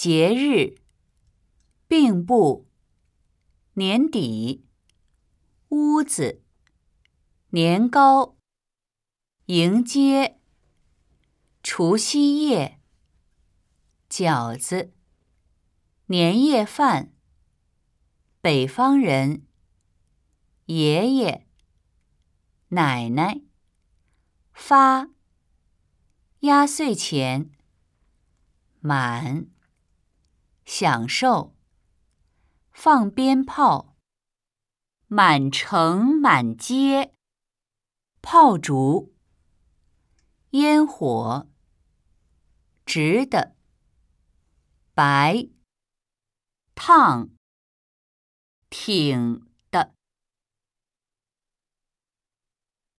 节日，并不，年底，屋子，年糕，迎接，除夕夜，饺子，年夜饭，北方人，爷爷，奶奶，发，压岁钱，满，享受，放鞭炮，满城满街，炮竹，烟火，直的，白，烫，挺